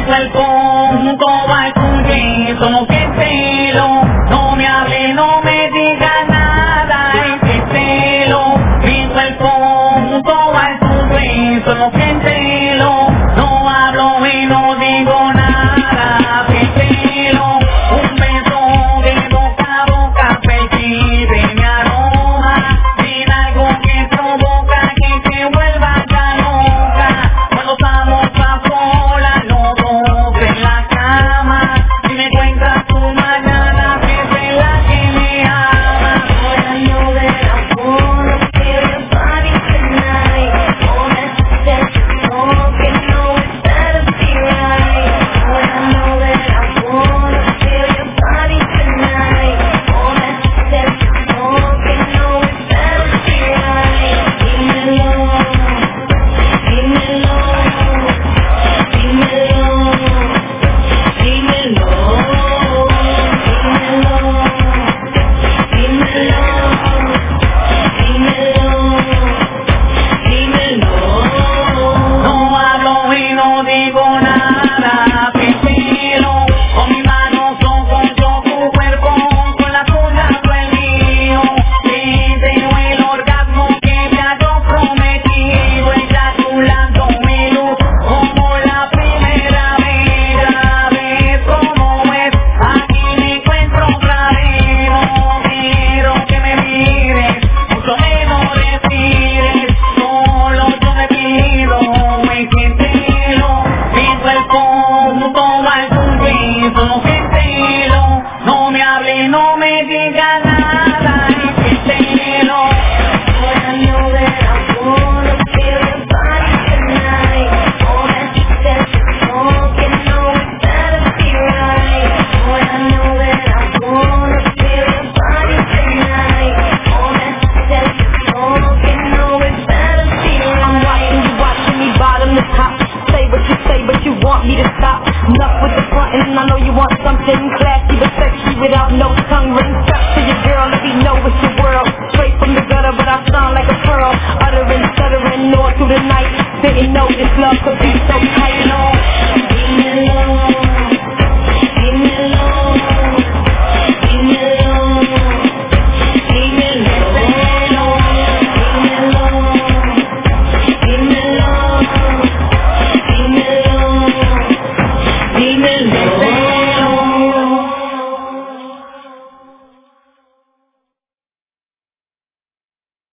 cuerpo junto al tuyo, solo que celo, no me hable, no me diga nada, que celo, mi cuerpo junto al tuyo, solo que celo, no hablo y no digo nada, que celo, un beso de boca a boca percibe mi aroma, sin algo que provoca que se vuelva ya loca, cuando estamos a solas los dos en la cama, si me encuentras tú mañana que es la que me ama. Boy, I know that I wanna feel your body tonight. All that sex talking, know it's better be right. Boy, I know that I wanna feel your body tonight. All that sex talking, know it's better be right. Dímelo, dímelo, dímelo, dímelo, No hablo y no digo nada, que celo, con mi mano yo tu cuerpo, con la tuya tú el mío, te dejo el orgasmo que me hago prometido, eyaculándome luz como la primera vez, ya ves cómo es, aquí me encuentro otra vez, no quiero que me mires, mucho menos respires, solo yo me pido, que celo, mi cuerpo junto al tuyo, solo que celo, no me hable, no me diga nada, que celo. Boy, I know that I wanna feel your body tonight. All that sex talking, know it's better be right. Boy, I know that I wanna feel your body tonight. All that sex talking, know it's better be right. I'm watching me bottom to top. Say, but you want me to stop. Enough with the frontin', I know you want something classy but sexy without no tongue ring. Strap to your girl, let me know it's your world. Straight from the gutter, but I sound like a pearl. Uttering, stuttering, all through the night. Didn't know this love could be so cold.